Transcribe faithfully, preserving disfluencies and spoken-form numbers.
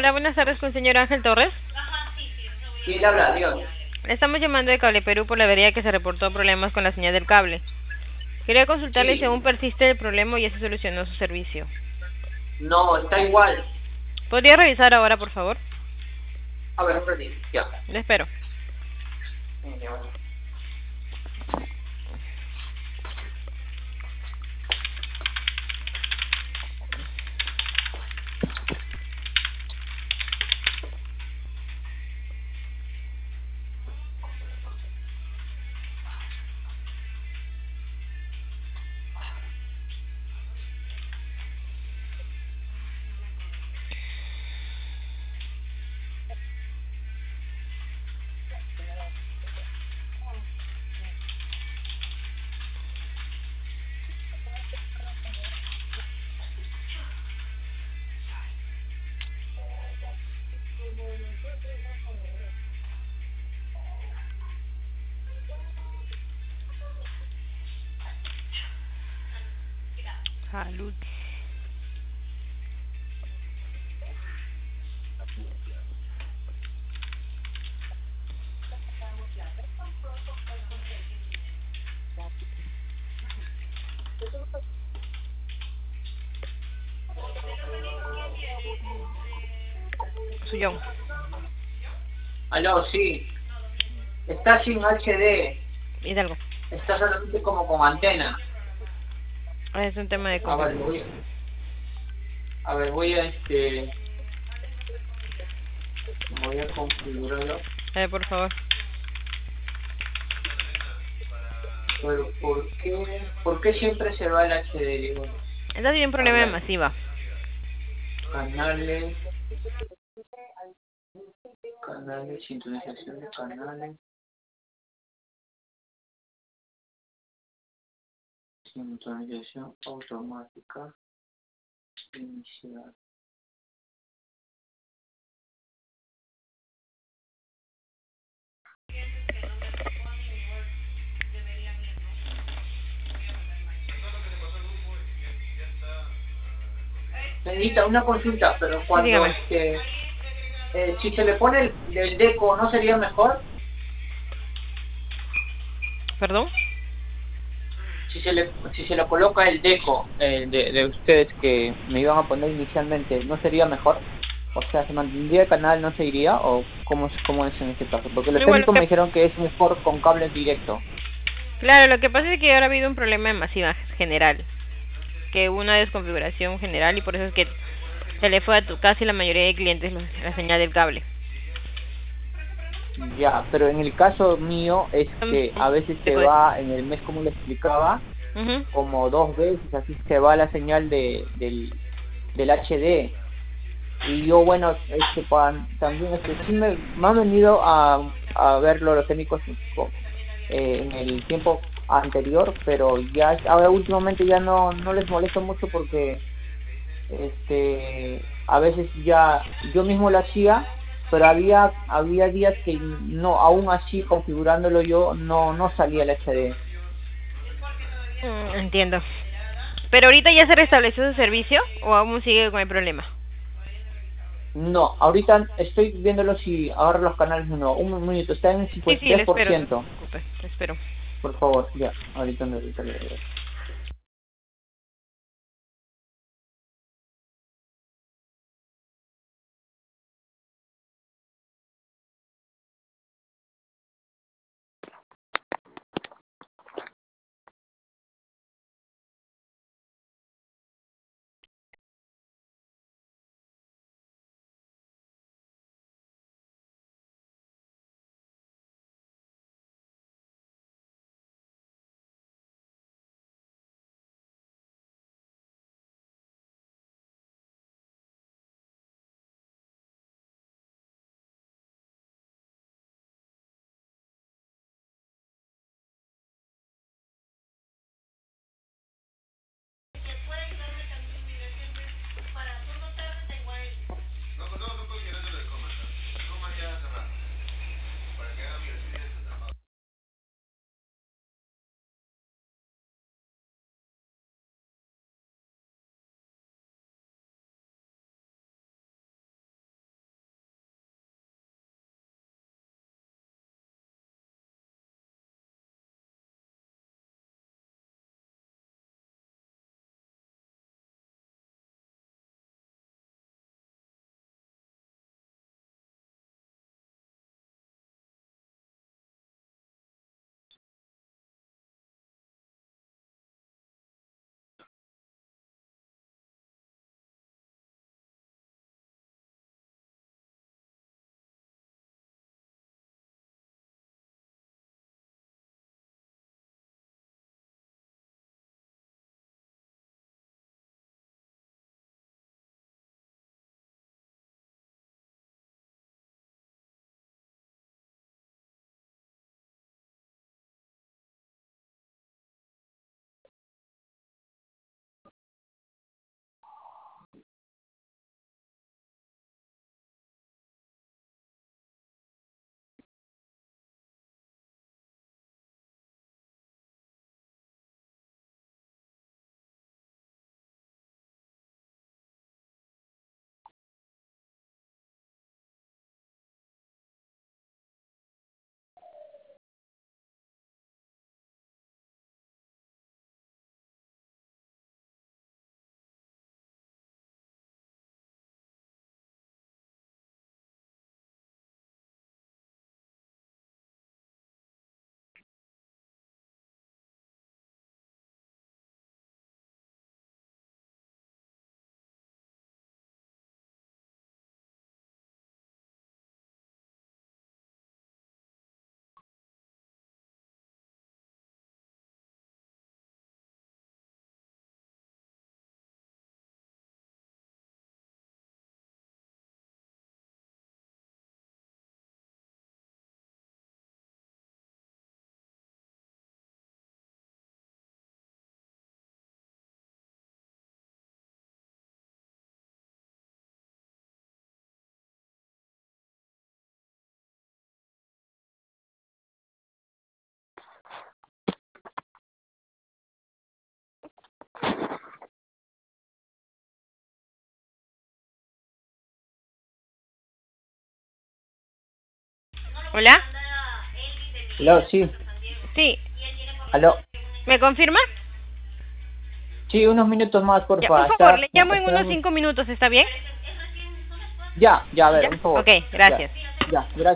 Hola, buenas tardes con el señor Ángel Torres. Sí, él habla, dígame. Le estamos llamando de Cable Perú por la avería que se reportó problemas con la señal del cable. Quería consultarle si aún Sí, persiste el problema y ya se solucionó su servicio. no, está igual. ¿Podría revisar ahora, por favor? A ver, un ratito, ya. Le espero. Ya, bueno. Salud. Suyón. Aló, sí. Está sin H D. Hidalgo. Está solamente como con antena. Es un tema de A ver, lo voy configuración. a, a ver, voy a este, voy a configurarlo. A ver, por favor. Pero ¿por qué, por qué siempre se va el H D? Digo, Esta tiene un a problema de ver, masiva. canales, canales, sintonización de canales, sintonización automática, iniciar. Necesita una consulta, pero Sí, cuando dígame. este, eh, si se le pone el, el deco, ¿no sería mejor? ¿Perdón? Si se le, si se le coloca el deco eh, de, de ustedes que me iban a poner inicialmente, ¿no sería mejor? O sea, ¿se mantendría el canal, no se iría? ¿O cómo es, cómo es en este caso? Porque los Igual, lo técnicos me que... dijeron que es mejor con cable directo. Claro, lo que pasa es que ahora ha habido un problema de masiva general. Que hubo una desconfiguración general y por eso es que se le fue a tu casi la mayoría de clientes lo- la señal del cable. Ya, pero en el caso mío es Mm, que a veces Te se puedes... va, en el mes como le explicaba, Ujú. como dos veces, así se va la señal de, del, del H D. Y yo, bueno, este, pa- también este, sí me, me han venido a, a verlo los técnicos co- eh, en el tiempo anterior, pero ya ahora últimamente ya no, no les molesto mucho porque este a veces ya yo mismo lo hacía, pero había había días que no, aún así configurándolo yo no no salía el H D. Mm, entiendo. ¿Pero ahorita ya se restableció su servicio o aún sigue con el problema? No, ahorita estoy viéndolo si ahora los canales no. Un minuto, está en Sí, cincuenta y sí, le tres por espero, no se ciento preocupe, le espero. Por favor, ya, ahorita, ahorita le doy. ¿Hola? Aló, sí. Sí. Aló. ¿Me confirma? Sí, unos minutos más, por Ya, favor. por favor, Está- le llamo en unos esperamos- cinco minutos, ¿está bien? Ya, ya, a ver, ¿Ya? un favor. Ok, gracias. Ya, ya, gracias.